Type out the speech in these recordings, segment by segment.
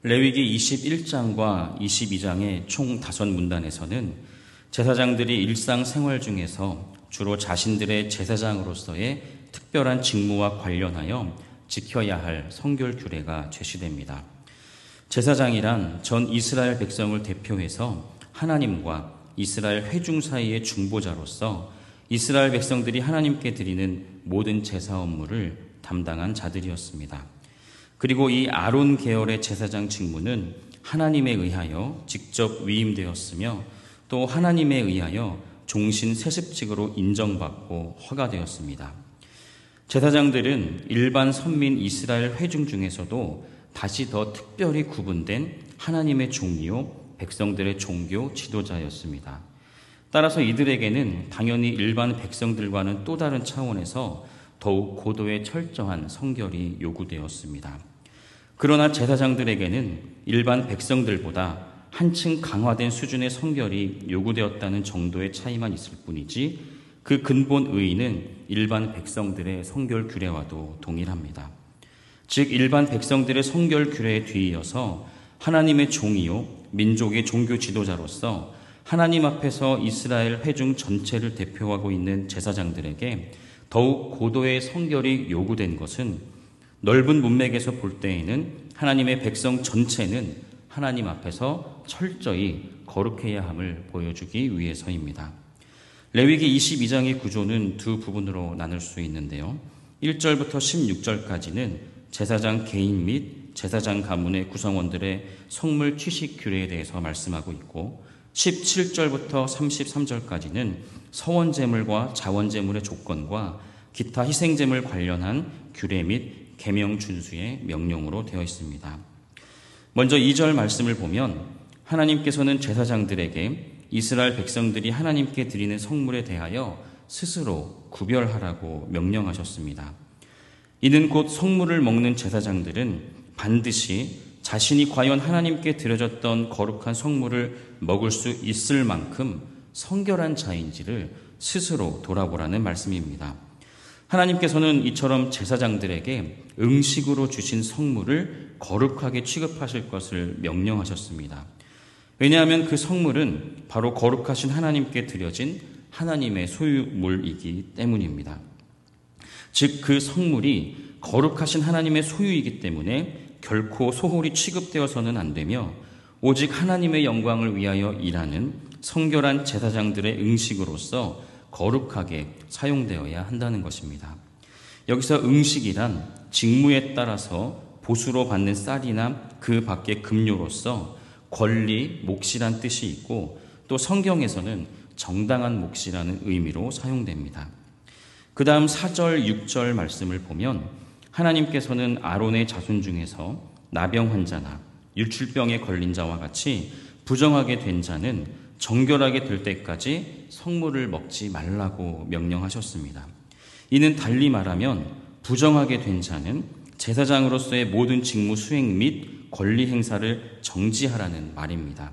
레위기 21장과 22장의 총 5문단에서는 제사장들이 일상생활 중에서 주로 자신들의 제사장으로서의 특별한 직무와 관련하여 지켜야 할 성결 규례가 제시됩니다. 제사장이란 전 이스라엘 백성을 대표해서 하나님과 이스라엘 회중 사이의 중보자로서 이스라엘 백성들이 하나님께 드리는 모든 제사 업무를 담당한 자들이었습니다. 그리고 이 아론 계열의 제사장 직무는 하나님에 의하여 직접 위임되었으며 또 하나님에 의하여 종신 세습직으로 인정받고 허가되었습니다. 제사장들은 일반 선민 이스라엘 회중 중에서도 다시 더 특별히 구분된 하나님의 종이요 백성들의 종교 지도자였습니다. 따라서 이들에게는 당연히 일반 백성들과는 또 다른 차원에서 더욱 고도의 철저한 성결이 요구되었습니다. 그러나 제사장들에게는 일반 백성들보다 한층 강화된 수준의 성결이 요구되었다는 정도의 차이만 있을 뿐이지 그 근본 의의는 일반 백성들의 성결 규례와도 동일합니다. 즉 일반 백성들의 성결 규례에 뒤이어서 하나님의 종이요 민족의 종교 지도자로서 하나님 앞에서 이스라엘 회중 전체를 대표하고 있는 제사장들에게 더욱 고도의 성결이 요구된 것은 넓은 문맥에서 볼 때에는 하나님의 백성 전체는 하나님 앞에서 철저히 거룩해야 함을 보여주기 위해서입니다. 레위기 22장의 구조는 두 부분으로 나눌 수 있는데요. 1절부터 16절까지는 제사장 개인 및 제사장 가문의 구성원들의 성물 취식 규례에 대해서 말씀하고 있고 17절부터 33절까지는 서원제물과 자원제물의 조건과 기타 희생제물 관련한 규례 및 계명 준수의 명령으로 되어 있습니다. 먼저 2절 말씀을 보면 하나님께서는 제사장들에게 이스라엘 백성들이 하나님께 드리는 성물에 대하여 스스로 구별하라고 명령하셨습니다. 이는 곧 성물을 먹는 제사장들은 반드시 자신이 과연 하나님께 드려졌던 거룩한 성물을 먹을 수 있을 만큼 성결한 자인지를 스스로 돌아보라는 말씀입니다. 하나님께서는 이처럼 제사장들에게 음식으로 주신 성물을 거룩하게 취급하실 것을 명령하셨습니다. 왜냐하면 그 성물은 바로 거룩하신 하나님께 드려진 하나님의 소유물이기 때문입니다. 즉 그 성물이 거룩하신 하나님의 소유이기 때문에 결코 소홀히 취급되어서는 안 되며 오직 하나님의 영광을 위하여 일하는 성결한 제사장들의 음식으로서 거룩하게 사용되어야 한다는 것입니다. 여기서 음식이란 직무에 따라서 보수로 받는 쌀이나 그 밖의 급료로서 권리, 몫이란 뜻이 있고 또 성경에서는 정당한 몫이라는 의미로 사용됩니다. 그 다음 4절, 6절 말씀을 보면 하나님께서는 아론의 자손 중에서 나병 환자나 유출병에 걸린 자와 같이 부정하게 된 자는 정결하게 될 때까지 성물을 먹지 말라고 명령하셨습니다. 이는 달리 말하면 부정하게 된 자는 제사장으로서의 모든 직무 수행 및 권리 행사를 정지하라는 말입니다.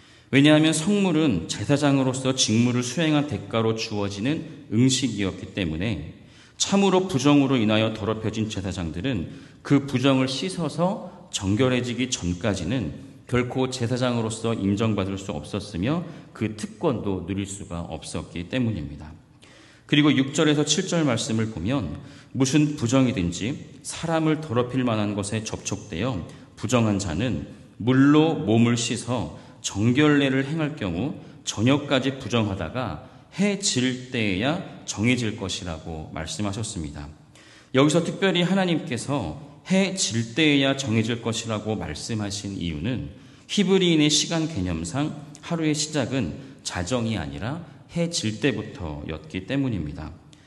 왜냐하면 성물은 제사장으로서 직무를 수행한 대가로 주어지는 음식이었기 때문에 참으로 부정으로 인하여 더럽혀진 제사장들은 그 부정을 씻어서 정결해지기 전까지는 결코 제사장으로서 인정받을 수 없었으며 그 특권도 누릴 수가 없었기 때문입니다. 그리고 6절에서 7절 말씀을 보면 무슨 부정이든지 사람을 더럽힐 만한 것에 접촉되어 부정한 자는 물로 몸을 씻어 정결례를 행할 경우 저녁까지 부정하다가 해 질 때에야 정해질 것이라고 말씀하셨습니다. 여기서 특별히 하나님께서 해 질 때에야 정해질 것이라고 말씀하신 이유는 히브리인의 시간 개념상 하루의 시작은 자정이 아니라 해 질 때부터였기 때문입니다.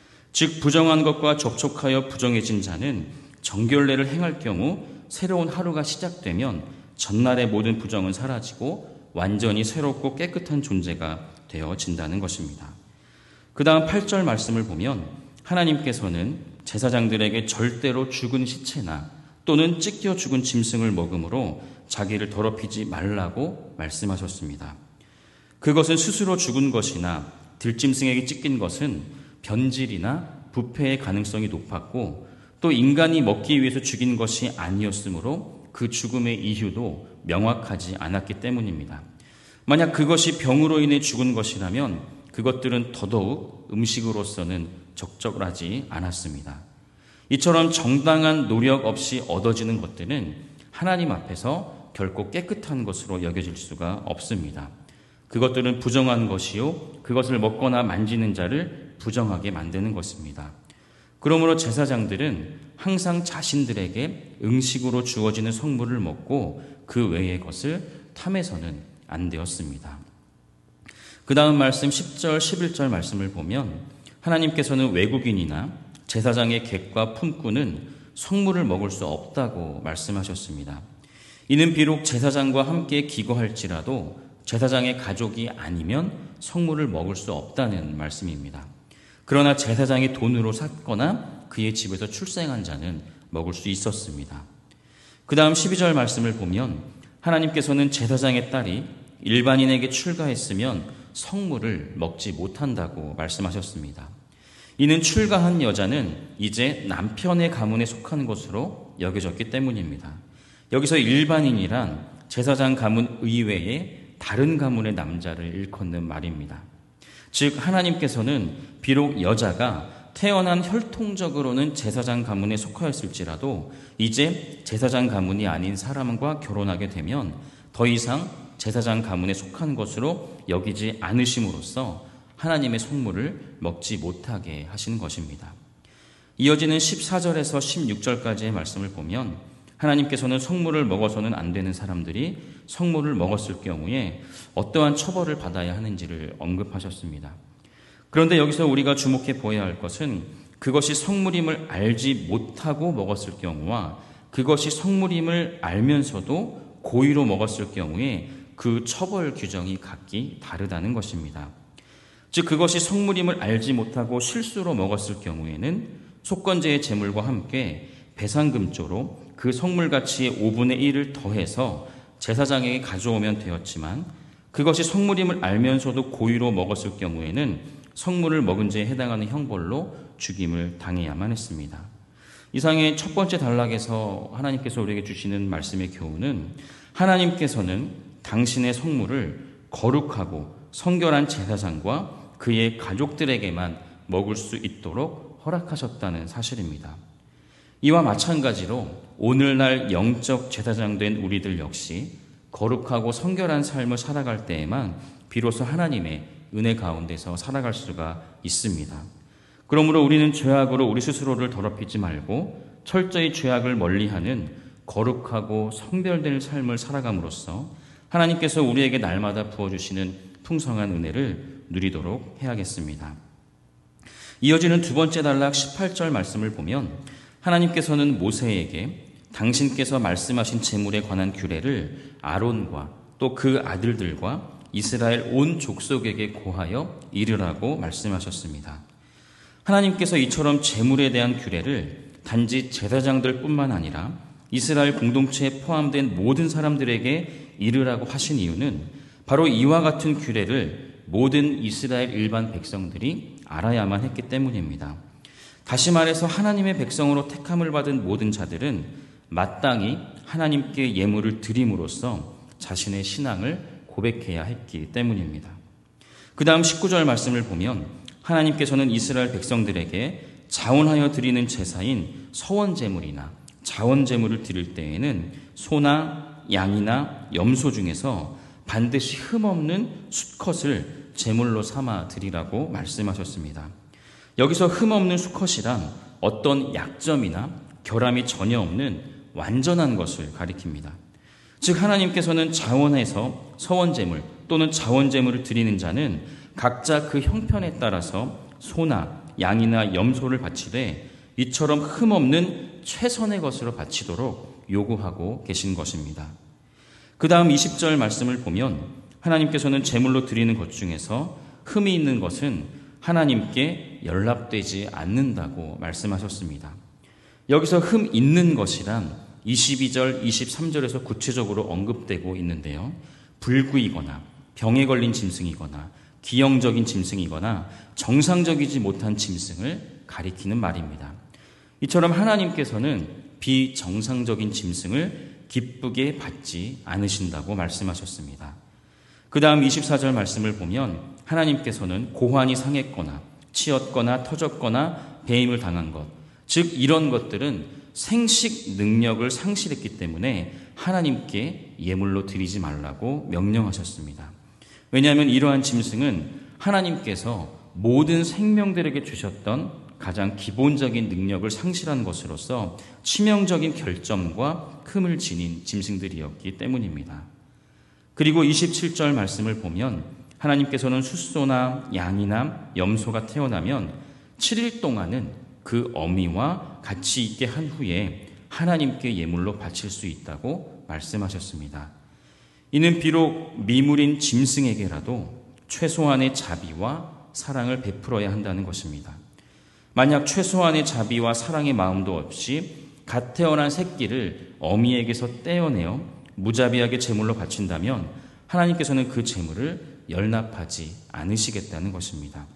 즉 부정한 것과 접촉하여 부정해진 자는 정결례를 행할 경우 새로운 하루가 시작되면 전날의 모든 부정은 사라지고 완전히 새롭고 깨끗한 존재가 되어진다는 것입니다. 그 다음 8절 말씀을 보면 하나님께서는 제사장들에게 절대로 죽은 시체나 또는 찢겨 죽은 짐승을 먹음으로 자기를 더럽히지 말라고 말씀하셨습니다. 그것은 스스로 죽은 것이나 들짐승에게 찢긴 것은 변질이나 부패의 가능성이 높았고 또 인간이 먹기 위해서 죽인 것이 아니었으므로 그 죽음의 이유도 명확하지 않았기 때문입니다. 만약 그것이 병으로 인해 죽은 것이라면 그것들은 더더욱 음식으로서는 적절하지 않았습니다. 이처럼 정당한 노력 없이 얻어지는 것들은 하나님 앞에서 결코 깨끗한 것으로 여겨질 수가 없습니다. 그것들은 부정한 것이요, 그것을 먹거나 만지는 자를 부정하게 만드는 것입니다. 그러므로 제사장들은 항상 자신들에게 음식으로 주어지는 성물을 먹고 그 외의 것을 탐해서는 안 되었습니다. 그 다음 말씀 10절, 11절 말씀을 보면 하나님께서는 외국인이나 제사장의 객과 품꾼은 성물을 먹을 수 없다고 말씀하셨습니다. 이는 비록 제사장과 함께 기거할지라도 제사장의 가족이 아니면 성물을 먹을 수 없다는 말씀입니다. 그러나 제사장이 돈으로 샀거나 그의 집에서 출생한 자는 먹을 수 있었습니다. 그 다음 12절 말씀을 보면 하나님께서는 제사장의 딸이 일반인에게 출가했으면 성물을 먹지 못한다고 말씀하셨습니다. 이는 출가한 여자는 이제 남편의 가문에 속한 것으로 여겨졌기 때문입니다. 여기서 일반인이란 제사장 가문 이외에 다른 가문의 남자를 일컫는 말입니다. 즉 하나님께서는 비록 여자가 태어난 혈통적으로는 제사장 가문에 속하였을지라도 이제 제사장 가문이 아닌 사람과 결혼하게 되면 더 이상 제사장 가문에 속한 것으로 여기지 않으심으로써 하나님의 성물을 먹지 못하게 하신 것입니다. 이어지는 14절에서 16절까지의 말씀을 보면 하나님께서는 성물을 먹어서는 안 되는 사람들이 성물을 먹었을 경우에 어떠한 처벌을 받아야 하는지를 언급하셨습니다. 그런데 여기서 우리가 주목해 보아야 할 것은 그것이 성물임을 알지 못하고 먹었을 경우와 그것이 성물임을 알면서도 고의로 먹었을 경우에 그 처벌 규정이 각기 다르다는 것입니다. 즉 그것이 성물임을 알지 못하고 실수로 먹었을 경우에는 속건제의 제물과 함께 배상금조로 그 성물 가치의 5분의 1을 더해서 제사장에게 가져오면 되었지만 그것이 성물임을 알면서도 고의로 먹었을 경우에는 성물을 먹은 죄에 해당하는 형벌로 죽임을 당해야만 했습니다. 이상의 첫 번째 단락에서 하나님께서 우리에게 주시는 말씀의 교훈은 하나님께서는 당신의 성물을 거룩하고 성결한 제사장과 그의 가족들에게만 먹을 수 있도록 허락하셨다는 사실입니다. 이와 마찬가지로 오늘날 영적 제사장 된 우리들 역시 거룩하고 성결한 삶을 살아갈 때에만 비로소 하나님의 은혜 가운데서 살아갈 수가 있습니다. 그러므로 우리는 죄악으로 우리 스스로를 더럽히지 말고 철저히 죄악을 멀리하는 거룩하고 성별된 삶을 살아감으로써 하나님께서 우리에게 날마다 부어주시는 풍성한 은혜를 누리도록 해야겠습니다. 이어지는 두 번째 단락 18절 말씀을 보면 하나님께서는 모세에게 당신께서 말씀하신 제물에 관한 규례를 아론과 또 그 아들들과 이스라엘 온 족속에게 고하여 이르라고 말씀하셨습니다. 하나님께서 이처럼 제물에 대한 규례를 단지 제사장들 뿐만 아니라 이스라엘 공동체에 포함된 모든 사람들에게 이르라고 하신 이유는 바로 이와 같은 규례를 모든 이스라엘 일반 백성들이 알아야만 했기 때문입니다. 다시 말해서 하나님의 백성으로 택함을 받은 모든 자들은 마땅히 하나님께 예물을 드림으로써 자신의 신앙을 고백해야 했기 때문입니다. 그 다음 19절 말씀을 보면 하나님께서는 이스라엘 백성들에게 자원하여 드리는 제사인 서원제물이나 자원제물을 드릴 때에는 소나 양이나 염소 중에서 반드시 흠없는 수컷을 제물로 삼아 드리라고 말씀하셨습니다. 여기서 흠없는 수컷이란 어떤 약점이나 결함이 전혀 없는 완전한 것을 가리킵니다. 즉 하나님께서는 자원해서 서원제물 또는 자원제물을 드리는 자는 각자 그 형편에 따라서 소나 양이나 염소를 바치되 이처럼 흠없는 최선의 것으로 바치도록 요구하고 계신 것입니다. 그 다음 20절 말씀을 보면 하나님께서는 제물로 드리는 것 중에서 흠이 있는 것은 하나님께 연락되지 않는다고 말씀하셨습니다. 여기서 흠 있는 것이란 22절, 23절에서 구체적으로 언급되고 있는데요. 불구이거나 병에 걸린 짐승이거나 기형적인 짐승이거나 정상적이지 못한 짐승을 가리키는 말입니다. 이처럼 하나님께서는 비정상적인 짐승을 기쁘게 받지 않으신다고 말씀하셨습니다. 그 다음 24절 말씀을 보면 하나님께서는 고환이 상했거나 치였거나 터졌거나 배임을 당한 것, 즉 이런 것들은 생식 능력을 상실했기 때문에 하나님께 예물로 드리지 말라고 명령하셨습니다. 왜냐하면 이러한 짐승은 하나님께서 모든 생명들에게 주셨던 가장 기본적인 능력을 상실한 것으로서 치명적인 결점과 흠을 지닌 짐승들이었기 때문입니다. 그리고 27절 말씀을 보면 하나님께서는 숫소나 양이나 염소가 태어나면 7일 동안은 그 어미와 같이 있게 한 후에 하나님께 예물로 바칠 수 있다고 말씀하셨습니다. 이는 비록 미물인 짐승에게라도 최소한의 자비와 사랑을 베풀어야 한다는 것입니다. 만약 최소한의 자비와 사랑의 마음도 없이 갓 태어난 새끼를 어미에게서 떼어내어 무자비하게 제물로 바친다면 하나님께서는 그 제물을 열납하지 않으시겠다는 것입니다.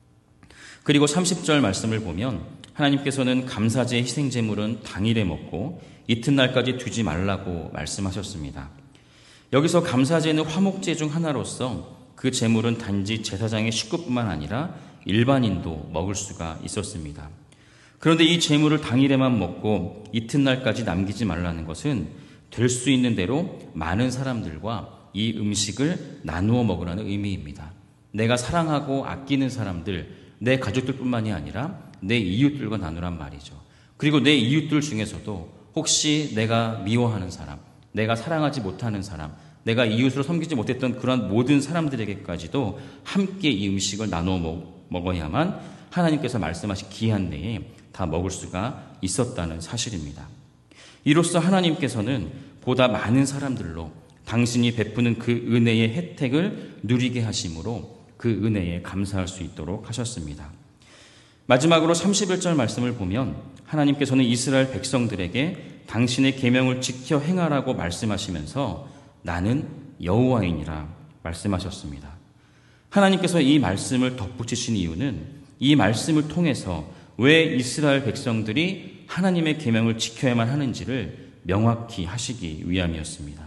그리고 30절 말씀을 보면 하나님께서는 감사제 희생제물은 당일에 먹고 이튿날까지 두지 말라고 말씀하셨습니다. 여기서 감사제는 화목제 중 하나로서 그 제물은 단지 제사장의 식구뿐만 아니라 일반인도 먹을 수가 있었습니다. 그런데 이 제물을 당일에만 먹고 이튿날까지 남기지 말라는 것은 될 수 있는 대로 많은 사람들과 이 음식을 나누어 먹으라는 의미입니다. 내가 사랑하고 아끼는 사람들, 내 가족들뿐만이 아니라 내 이웃들과 나누란 말이죠. 그리고 내 이웃들 중에서도 혹시 내가 미워하는 사람, 내가 사랑하지 못하는 사람, 내가 이웃으로 섬기지 못했던 그런 모든 사람들에게까지도 함께 이 음식을 나누어 먹어야만 하나님께서 말씀하신 기한 내에 다 먹을 수가 있었다는 사실입니다. 이로써 하나님께서는 보다 많은 사람들로 당신이 베푸는 그 은혜의 혜택을 누리게 하심으로 그 은혜에 감사할 수 있도록 하셨습니다. 마지막으로 31절 말씀을 보면 하나님께서는 이스라엘 백성들에게 당신의 계명을 지켜 행하라고 말씀하시면서 나는 여호와이니라 말씀하셨습니다. 하나님께서 이 말씀을 덧붙이신 이유는 이 말씀을 통해서 왜 이스라엘 백성들이 하나님의 계명을 지켜야만 하는지를 명확히 하시기 위함이었습니다.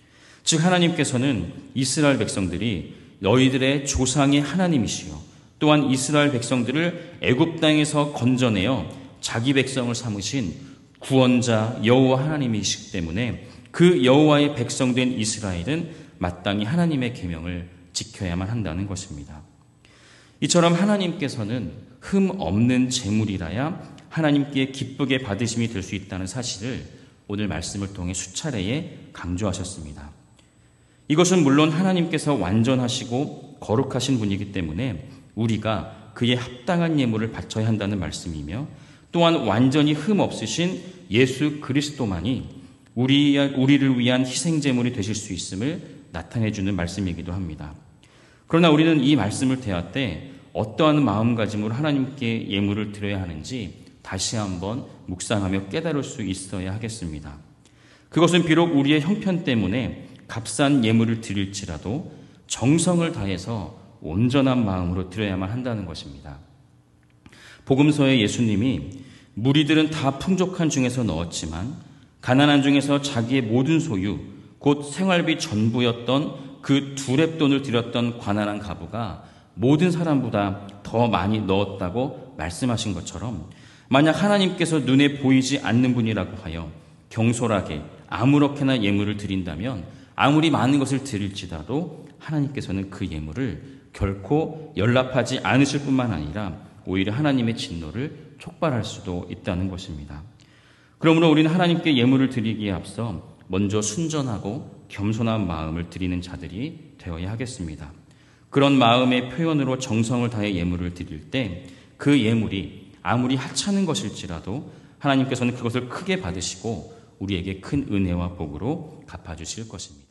즉 하나님께서는 이스라엘 백성들이 너희들의 조상의 하나님이시요 또한 이스라엘 백성들을 애굽 땅에서 건져내어 자기 백성을 삼으신 구원자 여호와 하나님이시기 때문에 그 여호와의 백성된 이스라엘은 마땅히 하나님의 계명을 지켜야만 한다는 것입니다. 이처럼 하나님께서는 흠 없는 제물이라야 하나님께 기쁘게 받으심이 될 수 있다는 사실을 오늘 말씀을 통해 수차례에 강조하셨습니다. 이것은 물론 하나님께서 완전하시고 거룩하신 분이기 때문에 우리가 그에 합당한 예물을 바쳐야 한다는 말씀이며 또한 완전히 흠 없으신 예수 그리스도만이 우리를 위한 희생제물이 되실 수 있음을 나타내주는 말씀이기도 합니다. 그러나 우리는 이 말씀을 대할 때 어떠한 마음가짐으로 하나님께 예물을 드려야 하는지 다시 한번 묵상하며 깨달을 수 있어야 하겠습니다. 그것은 비록 우리의 형편 때문에 값싼 예물을 드릴지라도 정성을 다해서 온전한 마음으로 드려야만 한다는 것입니다. 복음서에 예수님이 무리들은 다 풍족한 중에서 넣었지만 가난한 중에서 자기의 모든 소유 곧 생활비 전부였던 그 2렙돈을 드렸던 가난한 가부가 모든 사람보다 더 많이 넣었다고 말씀하신 것처럼 만약 하나님께서 눈에 보이지 않는 분이라고 하여 경솔하게 아무렇게나 예물을 드린다면 아무리 많은 것을 드릴지라도 하나님께서는 그 예물을 결코 연락하지 않으실 뿐만 아니라 오히려 하나님의 진노를 촉발할 수도 있다는 것입니다. 그러므로 우리는 하나님께 예물을 드리기에 앞서 먼저 순전하고 겸손한 마음을 드리는 자들이 되어야 하겠습니다. 그런 마음의 표현으로 정성을 다해 예물을 드릴 때 그 예물이 아무리 하찮은 것일지라도 하나님께서는 그것을 크게 받으시고 우리에게 큰 은혜와 복으로 갚아주실 것입니다.